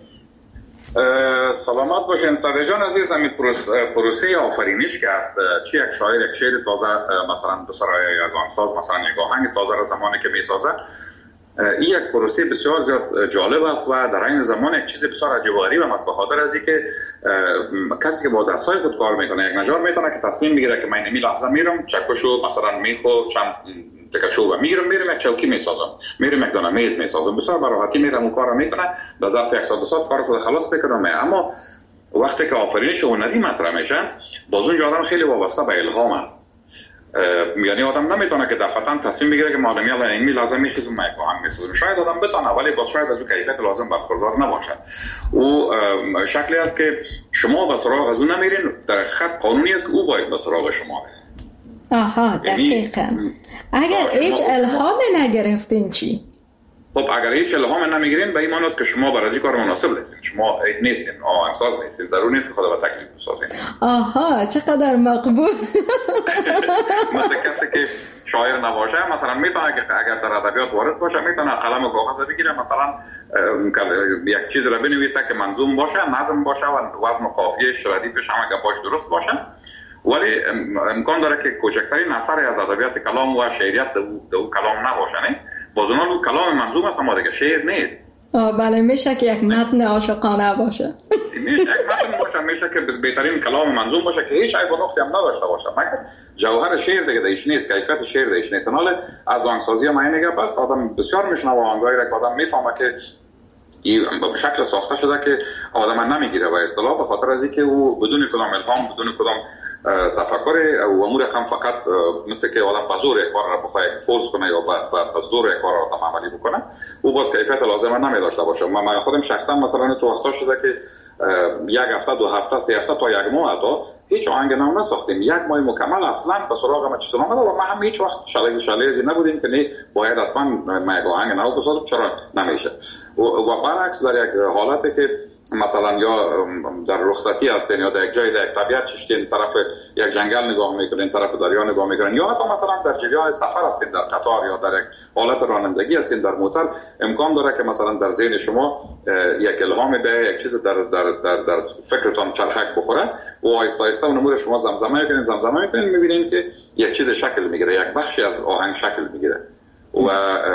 سلامت باشین ساده جان عزیز. همین پروسه آفرینش که است، چی یک شاعر یک شعر تازه مثلا بسرای یک آهنگساز مثلا یک آهنگ تازه را زمانی که میسازه، این یک پروسه بسیار زیاد جالب است و در این زمان یک چیز بسیار عجیب و غریب است، به خاطر از اینکه کسی که با دستای خود کار میکنه یک نجار میتونه که تصمیم بگیره که من این لحظه میرم چکشو مثلا میخو چند تکچو و میگیرم میرم یک چوکی میسازم، میرم یک دانه میز میسازم، بسیار به راحتی میرم اون کارو میکنه، در ظرف یک ساعت دو ساعت کار خود خلاص میکنه. اما وقتی که آفرینش هنری مطرح میشه باز اون آدم خیلی وابسته به الهام است. یعنی آدم نمیتونه که دفعتاً تصمیم بگیره که معلومی الان این لازم میخیزم من یک آهنگ میسازم. شاید آدم بتونه ولی با شاید از اون کیفیت لازم برخوردار نباشه. او شکلی است که شما به سراغ از اون نمیرین، در خط قانونی است که او باید به سراغ شما بره. آها دقیقاً. اگر هیچ الهام نگرفتین چی؟ خب اگر هیچ الهام نمیگیرین به این معنی است که شما برای این کار مناسب نیستین، شما نیستین، آهنگساز نیستین، ضرور نیست که خود به تکلیف بسازین. آها چقدر مقبول. مثل کسی که شاعر نباشه مثلا میتونه که اگر در ادبیات وارد باشه میتونه قلم و کاغذ بگیره مثلا یک چیز را بنویسه که منظوم باشه، نظم باشه و وزن و قافیه ردیفش هم گپاش درست باشه، ولی امکان داره که کوچکترین اثری از ادبیات کلام و شعریت در او کلام نباشه. نه باز اون کلام منظوم است اما دیگه شعر نیست. آه بله میشه که یک متن عاشقانه باشه. میشه یک متن باشه، میشه که بهترین کلام منظوم باشه که هیچ عیب و نقصی هم نداشته باشه، مگر جوهر شعر دیگه دیش نیست، کیفیت شعر دیش نیست. حالا از آهنگسازی هم اینه که بس آدم بسیار میشنوه آهنگایی را که آدم میفهمه که این به شکل ساخته شده که آدم نمیگیره و اصطلاح به خاطر از اینکه او بدون کدام الهام بدون کدام تفکر و امور هم فقط مثل که آدم به زور یک کار را بخواه فورس کنه یا به زور یک کار را عملی بکنه او باز کیفیت لازم نمی داشته باشه. من خودم شخصا مثلا تو وقتا شده که یک هفته دو هفته سه هفته تا یک ماه تا هیچ آهنگ نام نساختیم، یک ماه مکمل اصلا به سراغ ما چیز نامده و ما هم هیچ وقت شاله شاله‌ای نبودیم که نه باید حتما ما یک آهنگ نو بسازم، چرا نمیشه. و برعکس در یک حالتی که مثلا یا در رخصتی هستین یا در یک جای در یک طبیعت چشتین طرف یک جنگل نگاه میکنین، طرف دریا نگاه میکنین، یا حتی مثلا در جریان سفر هستین در قطار یا در یک حالت رانندگی هستین در موتور، امکان داره که مثلا در ذهن شما یک الهام به یک چیز در در در, در فکرتون چرخک بخوره و آهسته آهسته اون امور شما زمزمه میکنین زمزمه میکنین میبینین که یک چیز شکل میگیره، یک بخشی از آهنگ شکل میگیره. و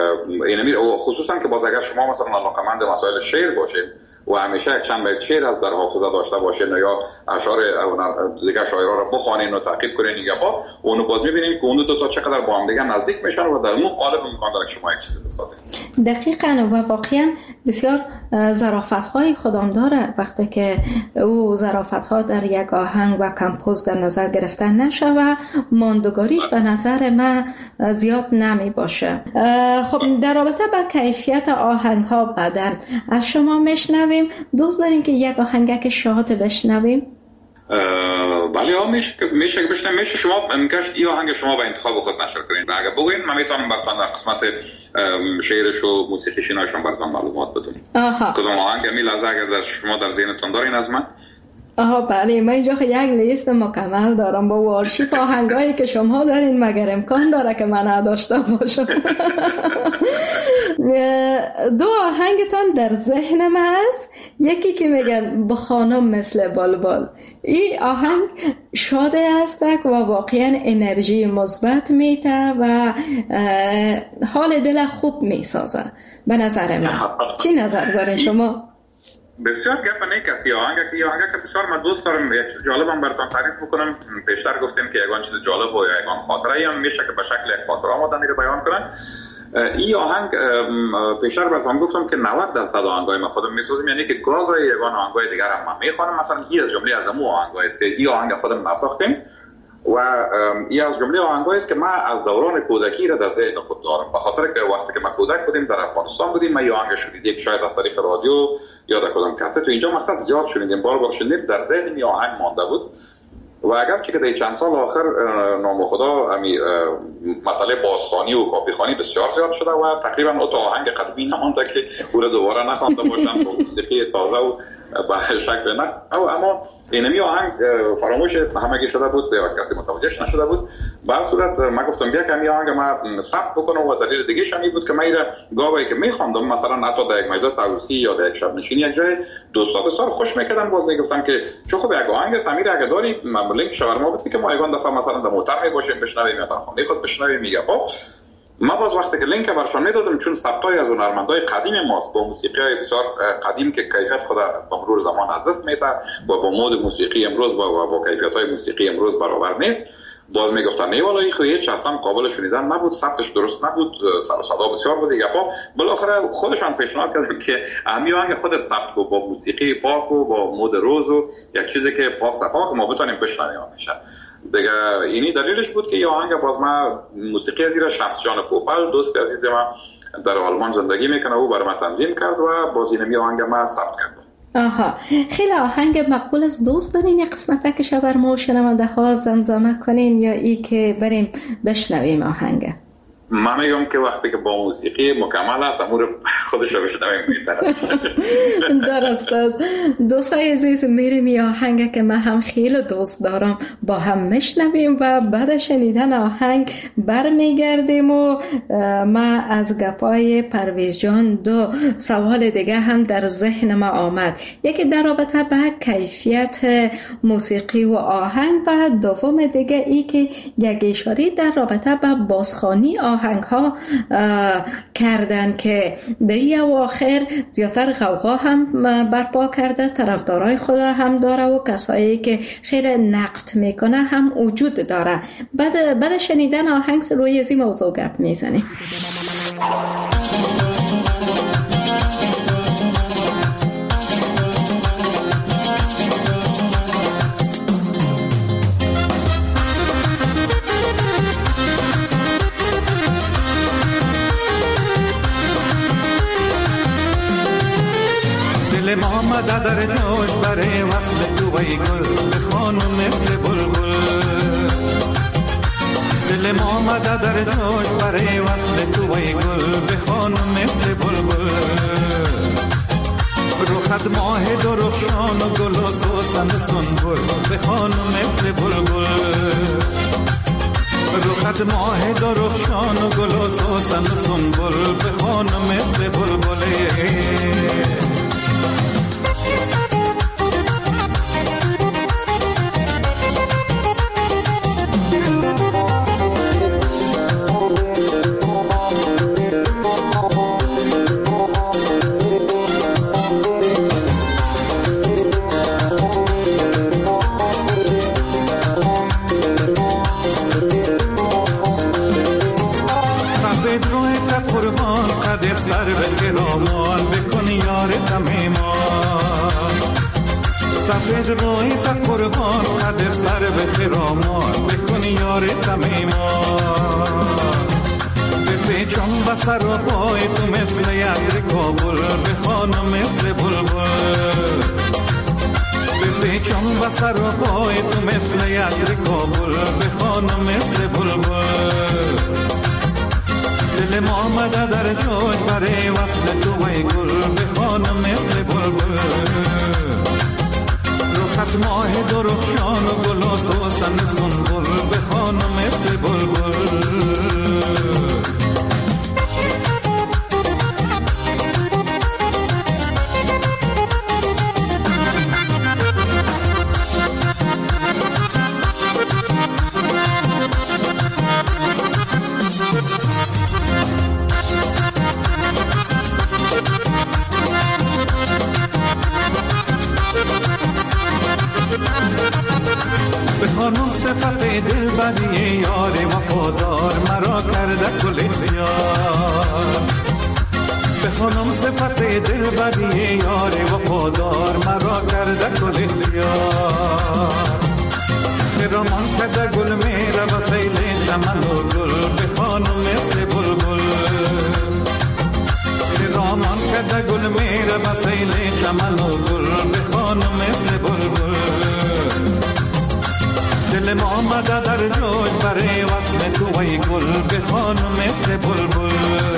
اینمی خصوصا که باز اگر شما مثلا علاقه‌مند مسائل شعر باشید و همیشه یک چند بیت شعر از در حافظه داشته باشین یا اشعار دیگه شاعرها رو بخوانین و تعقیب کنین این گپا، اونو باز می‌بینین که اون دو تا چقدر با هم دیگه نزدیک میشن و در اون قالب امکان داره که شما یک چیزی بسازین. دقیقاً و واقعا بسیار ظرافت‌های خودم داره وقتی که او ظرافت‌ها در یک آهنگ و کمپوز در نظر گرفته نشه و ماندگاریش به نظر من زیاد نمی باشه. خب در رابطه با کیفیت آهنگ‌ها بعداً از شما میشنویم. دوست دارین که یک آهنگک شاهد بشنویم؟ بله ها میشه میشه که بشنویم. میشه شما میگشت این آهنگ شما به انتخاب خود نشر کنین، اگر بگوین من میتونم براتون در قسمت شعرش و موسیقیش ایناشون براتون معلومات بدم. کدوم آهنگ می لحظه اگر در شما در ذهنتون دارین از من؟ آها بله، من اینجا یک لیست مکمل دارم با آرشیف آهنگایی که شما دارین، مگر امکان داره که من نداشته باشم. دو آهنگتان در ذهن من است، یکی که میگن به خانم مثل بلبل. این آهنگ شاده است و واقعا انرژی مثبت میده و حال دل خوب میسازه به نظر من. چی نظر دارین شما؟ بسیار گپ نه کسی آهنگ که آهنگ که بسیار من دوست دارم یک چیز جالبم براتون تعریف بکنم. پیشتر گفتیم که یگان چیز جالب و یگان خاطره هم میشه که به شکل یک خاطره آمدن رو بیان کنن. این آهنگ پیشتر براتون گفتم که نود درصد آهنگای ما خودم میسازم، یعنی که گاهی یگان آهنگای دیگر هم من میخوانم. مثلا این از جمله از امو آهنگایی است که این آهنگ خودم نساختیم و این از جمله آهنگایی است که من از دوران کودکی را در ذهن خود دارم، به خاطر که وقتی که ما کودک بودیم در افغانستان بودیم، ما این آهنگ شنیدیم، شاید از طریق رادیو یا در کدام کاست تو اینجا مقصد زیاد شنیدیم، بار بار شنیدیم، در ذهن این آهنگ مانده بود. و اگرچه که در چند سال آخر نام خدا امی مسئله بازخوانی و کاپیخوانی بسیار زیاد شده و تقریبا اون آهنگ قدیمی نمونده که او را دوباره نخوانده باشن با موسیقی تازه و به شکل نه. اما اینمی آهنگ فراموش همگی شده بود و کسی متوجهش نشده بود. به هر صورت من گفتم بیا که این آهنگ ما ثبت بکنم و دلیل دیگه شمی بود که من ایره گاهی که میخواندم مثلا حتی در یک مجلس عروسی یا در یک شب نشینی یک جای دوستا بسیار خوش میکردن، باز میگفتم که چه خوب یک آهنگ سمیر اگه داری لینک شاورما بدی که ما یگان دفعه مثلا در موتر میباشیم بشنویم یا در خانه خود بشنویم. میگه خب ما باز وقتی که لینک برشان میدادم، چون ثبتای از هنرمندای قدیم ماست با موسیقی‌های بسیار قدیم که کیفیت خود با مرور زمان از دست میده و با مود موسیقی امروز با با کیفیت‌های موسیقی امروز برابر نیست، باز میگفتن نه والا این خو هیچ اصلا قابل شنیدن نبود، ثبتش درست نبود، سر و صدا بسیار بود دیگه. خب بالاخره خودشان پیشنهاد کردن که همین آهنگ خودت ثبت کو با موسیقی پاک و با مود روز و یک چیزی که پاک صفا که ما بتونیم بشنویم میشه دیگه. اینی دلیلش بود که یه آهنگ باز ما موسیقی از ایران شمس جان پوپل دوست عزیز ما در آلمان زندگی میکنه، او برای ما تنظیم کرد و باز اینمی آهنگ ما ثبت کرد. آها، خیلی آهنگ مقبول از دوست دارین؟ یک قسمت که شاورما و شنونده ها زمزمه کنین یا ای که بریم بشنویم آهنگ؟ من میگم که وقتی که با موسیقی مکمل است امور خودش رو بشنویم میتره. درست است. دوستای عزیز میریم یا آهنگ که من هم خیلی دوست دارم با هم میشنویم و بعد شنیدن آهنگ برمیگردیم و ما از گپای پرویز جان دو سوال دیگه هم در ذهن ما آمد، یکی در رابطه به کیفیت موسیقی و آهنگ و دوم دیگه ای که یک اشاره در رابطه به بازخوانی آهنگ ها کردن که به یه آخر زیادتر غوغا هم برپا کرده، طرفدارای خود هم داره و کسایی که خیلی نقد میکنه هم وجود داره. بعد بعد شنیدن آهنگ روی این موضوع گپ میزنیم. دل ما آمده در جوش برای وصل تو ای گل به خانم مثل بلبل. دل ما آمده در جوش برای وصل تو ای گل به خانم مثل بلبل. روخت ماه درخشان و گل و سوسن سنبل به خانم مثل بلبل. روخت ماه درخشان و گل و سوسن سنبل به خانم مثل بلبل. سر به کرامال بکن یار تمیمان. سفید روی تا قربان قدر سر به کرامال بکن یار تمیمان. به پیچان بسر و پای تو مثل یدر کابل به خانم مثل بلبل. به پیچان بسر و پای تو مثل یدر کابل به خانم مثل بلبل. دل ما آمده در جوش برای وصل تو ای گل به خانم مثل بلبل. روخت ماه درخشان و گل و سوسن سنبل به خانم مثل بلبل. خانم صفت دل بدی یار وفادار مرا کرده کل اختیار. به خانم صفت دل بدی یار وفادار مرا کرده کل اختیار. رامان کده گل میره و سیل چمن و گل بخوانو مثل بلبل رامان کده گل میره و سیل چمن و گل بخوانو مثل بلبل دل ما آمده در جوش برای وصل تو ای گل بخوانو مثل بلبل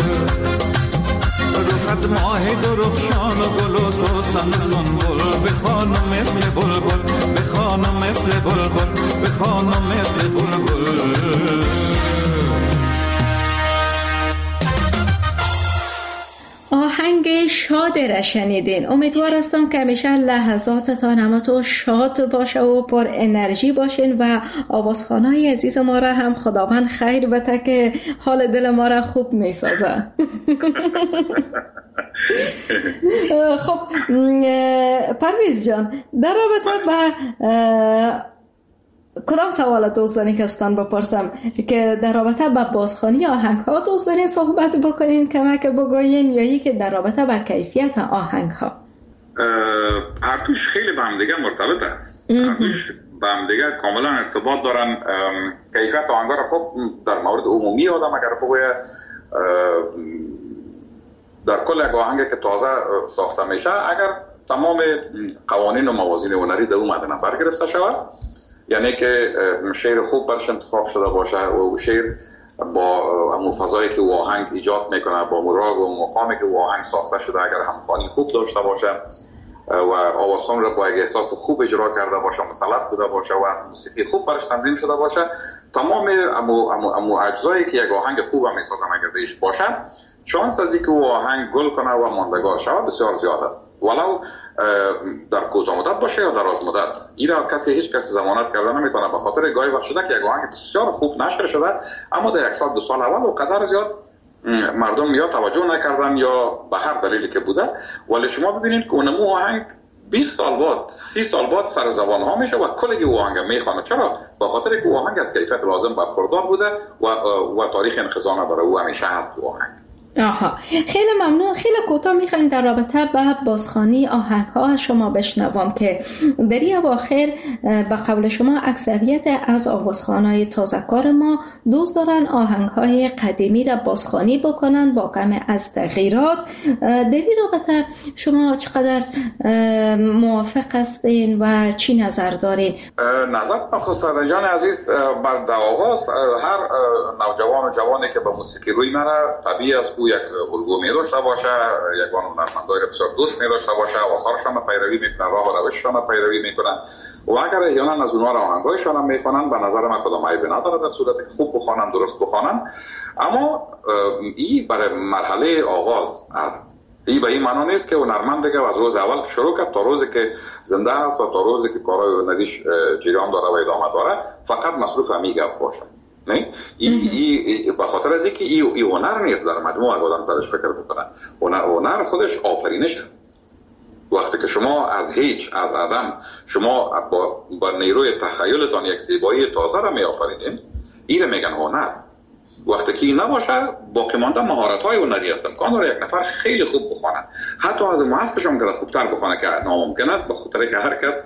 روخت ماه درخشان و گل و سوسن سنبل بخوانو مثل بلبل بخوانو مثل بلبل بخوانو مثل بلبل. آهنگ شاد را شنیدین. امیدوار هستم که همیشه لحظاتتان همتون شاد باشه و پر انرژی باشین و آوازخوانای عزیز ما را هم خداوند خیر بده که حال دل ما را خوب میسازه. خب پرویز جان، در رابطه با کدام سوال دوست دارین که استان بپرسم که در رابطه با بازخوانی آهنگ ها دوست دارین صحبت بکنین، کمک بگوین، یا یکی در رابطه با کیفیت آهنگ ها؟ هر دوش خیلی به هم دیگه مرتبط است. هر دوش به هم دیگه کاملا ارتباط دارن. کیفیت آهنگ ها را خب در مورد عمومی آدم اگر بگوید در کل یک آهنگ که تازه ساخته میشه اگر تمام قوانین و موازین هنری در اون مد نظر گرفته شود، یعنی که شعر خوب برش انتخاب شده باشه و شعر با همون فضایی که او آهنگ ایجاد میکنه، با مراغ و مقامی که او آهنگ ساخته شده، اگر همخوانی خوب داشته باشه و آوازخوان را با یک احساس خوب اجرا کرده باشه، مسلط بوده باشه و موسیقی خوب برش تنظیم شده باشه، تمام امو امو امو اجزایی که یک آهنگ خوب هم احساس نگردهش باشه، شانس از اینکه او آهنگ گل کنه و ماندگار شود بسیار زیاد است. ولو در کوتاه مدت باشه یا دراز مدت، این را کسی هیچ کسی ضمانت کرده نمیتونه، به خاطر گاهی وقت شده که یک آهنگ بسیار خوب نشر شده اما در یک سال دو سال اول و قدر زیاد مردم یا توجه نکردن یا به هر دلیلی که بوده، ولی شما ببینید که اونمو آهنگ بیست سال بعد سی سال بعد سر زبان ها میشه و کلی او آهنگ میخوانه. چرا؟ به خاطر که او آهنگ از کیفیت لازم برخوردار بوده و و تاریخ انقضا برای او همیشه هست او آهنگ. آها، خیلی ممنون. خیلی کوتاه میخوایم در رابطه با بازخوانی آهنگ ها شما بشنوم که در این اواخر به قول شما اکثریت از آوازخوانای تازه‌کار ما دوست دارن آهنگ های قدیمی را بازخوانی بکنن با کم از تغییرات. در این رابطه شما چقدر موافق هستین و چی نظر دارین؟ نظر خسرو جان عزیز، بعد آغاز هر نوجوان و جوانی که به موسیقی روی میره طبیعی است یک الگو می داشته باشه، یک هنرمندای بسیار دوست می داشته باشه، آثارشان را پیروی میکنه، راه و روششان را پیروی میکنن و اگر احیانا از اونها را آهنگایشان هم میخوانن به نظر من کدام عیبی نداره در صورتی که خوب بخوانن، درست بخوانن. اما این برای مرحله آغاز است. این به این معنی نیست که هنرمند دیگه از روز اول شروع کرد تا روزی که زنده است و تا روزی که کارهای ندیش جریان داره و ادامه داره فقط مصروف همین گپ باشه. نه ای ای به خاطر از اینکه ای ای هنر نیست در مجموع آدم سرش فکر بکنه. هنر خودش آفرینش است. وقتی که شما از هیچ از عدم شما با, با نیروی تخیلتان یک زیبایی تازه را می آفرینید، این را میگن هنر. وقتی که این نباشه باقی مانده مهارت‌های هنری است. امکان داره یک نفر خیلی خوب بخونه، حتی از مؤسسش هم که خوبتر بخونه که ناممکن است، به خاطر که هر کس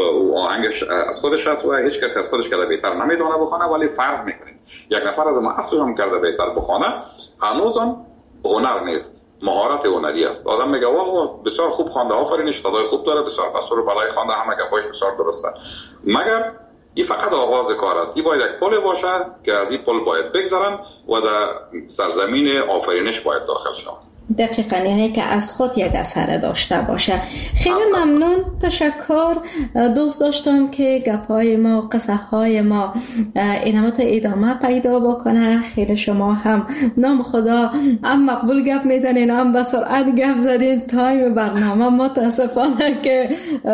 آهنگش از خودش است و هیچ کس از خودش که بهتر نمیدونه بخونه، ولی فرض میکنیم یک نفر از مؤسسش هم کرده بهتر بخونه، هنوزم هنر نیست، مهارت هنری است. آدم میگه واه بسیار خوب خوانده، آفرینش، صدای خوب داره، بسیار بسور بالای خوانده، همه گپاش بسیار درسته، مگر این فقط آغاز کار است. این باید یک پل باشه که از این پل باید بگذرن و در سرزمین آفرینش باید داخل شوند. دقیقاً، یعنی که از خود یک اثر داشته باشه. خیلی ممنون، تشکر. دوست داشتم که گپای ما، قصه های ما اینمات ادامه پیدا بکنه. خیلی شما هم نام خدا هم مقبول گپ میزنین، هم به سرعت گپ زدین. تایم برنامه متاسفانه که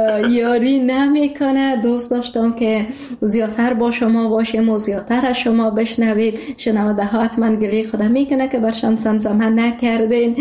یاری نمیکنه. دوست داشتم که زیادتر با شما باشیم و زیادتر از شما بشنویم. شنونده ها حتما گلی خدا میکنه که برشان زمزمه نکردین.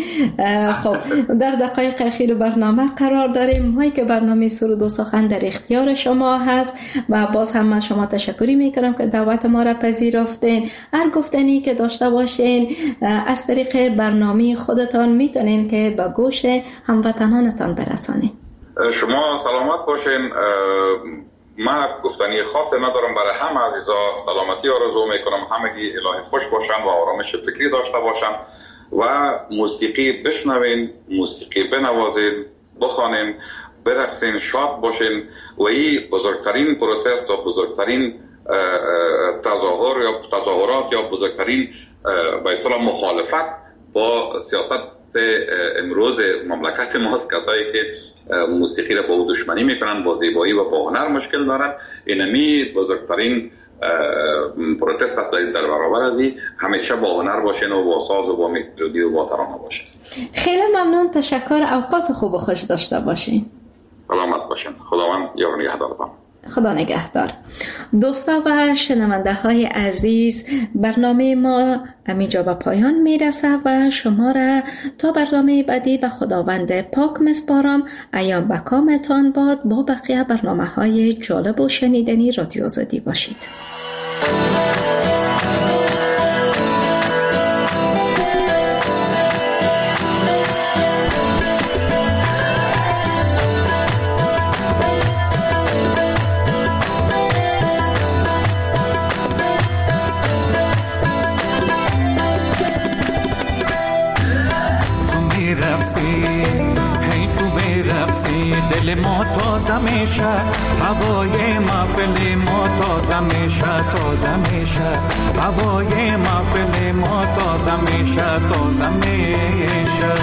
خب در دقایق اخیر برنامه قرار داریم. مایی که برنامه سرود و سخن در اختیار شما هست و باز هم من شما تشکری میکنم که دعوت ما را پذیرفتین. هر گفتنی که داشته باشین از طریق برنامه خودتان میتونین که به گوش هموطنانتان برسانین. شما سلامت باشین. من گفتنی خاصی ندارم. برای همه عزیزا سلامتی آرزو میکنم، همگی الهی خوش باشن و آرامش فکری داشته باشن و موسیقی بشنوین، موسیقی بنوازین، بخوانین، برقصین، شاد باشین و این بزرگترین پروتست و بزرگترین تظاهر یا تظاهرات یا بزرگترین به اصطلاح مخالفت با سیاست امروز مملکت ماست، کسایی که موسیقی را با او دشمنی میکنن، با زیبایی و با هنر مشکل دارن. اینمی بزرگترین پروتست است در برابر از این. همیشه با هنر باشین و با ساز و با ملودی و با ترانه باشین. خیلی ممنون، تشکر. اوقات خوب و خوش داشته باشین. سلامت باشین. خداوند یار نگهدارتان. خدا نگهدار. دوستا و شنونده های عزیز، برنامه ما همینجا به پایان میرسه و شما را تا برنامه بعدی به خداوند پاک میسپارم. ایام به کامتان باد. با بقیه برنامه های جالب و شنیدنی رادیو آزادی باشید. دل ما تازه میشه، هوای محفل ما تازه میشه، تازه میشه، هوای محفل ما تازه میشه، تازه میشه.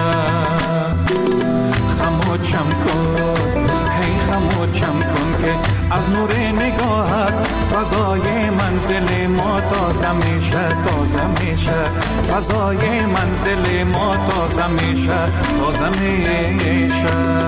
خموشم کن، هی خموشم کن که از نور نگاهت فضای منزل ما تازه میشه، تازه میشه، فضای منزل ما تازه میشه، تازه میشه.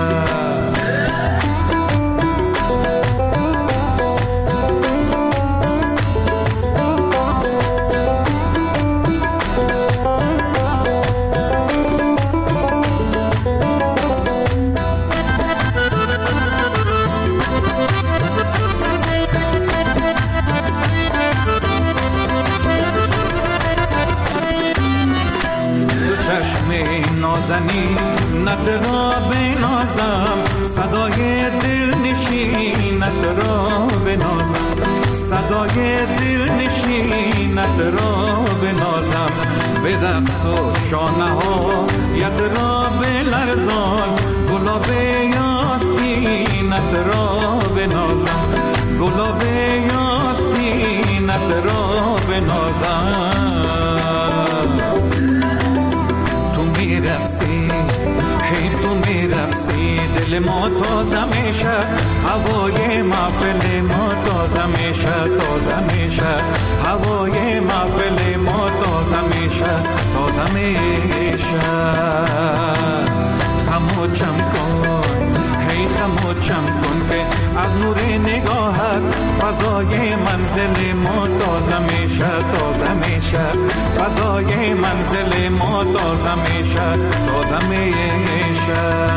نازنی ندرا بنازم، صدای دل نشین ندرا بنازم، صدای دل نشین ندرا بنازم. به رقص و شانه ها یدرا بلرزان، گلاب یاستی ندرا بنازم، گلاب یاستی ندرا بنازم. میرقصی، هی تو میرقصی، دل ما تازه میشه، هوای محفل ما تازه میشه، تازه میشه، هوای محفل ما تازه میشه، تازه میشه. خموشم کن، هی خموشم کن که از نور نگاهت فضای منزل ما تازه میشه، تازه میشه، فضای منزل ما تازه میشه، تازه میشه.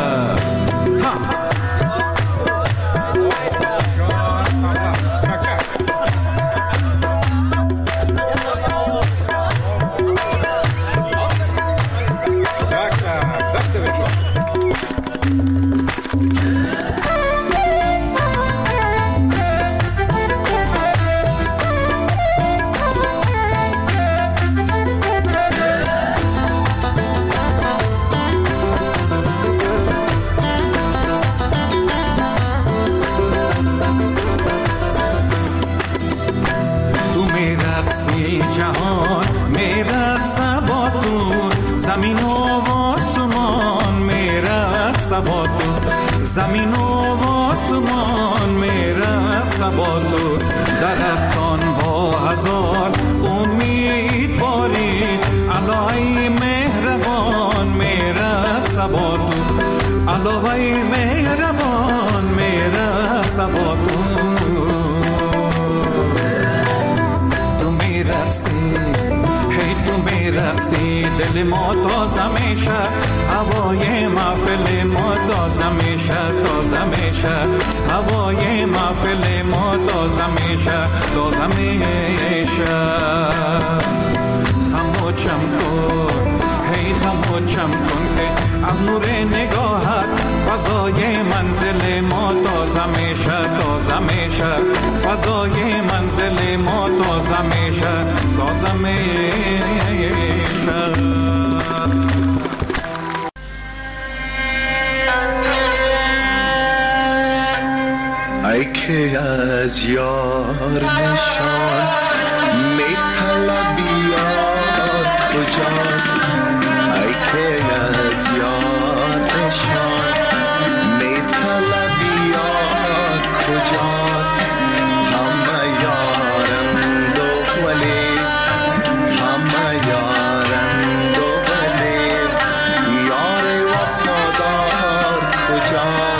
زمین و آسمان میرقص با تو، درختان با هزار امید بارید، الهی مهربان میرقص با تو، الهی مهربان میرقص با تو. تو میرقصی، هی تو میرقصی، دل ما تازه میشه، هوای محفل ما تازه میشه، تازه میشه، هوای محفل ما تازه میشه، تازه میشه. خموشم کن، هی خموشم کن که از نور نگاهت فضای منزل ما ما تازه میشه تازه میشه فضای منزل ما تازه میشه تازه میشه ای که از یار نشان می طلبی یار کجاست ای که از یار نشان می طلبی یار کجاست همه یارند و ولی همه یارند و ولی یار وفادار کجاست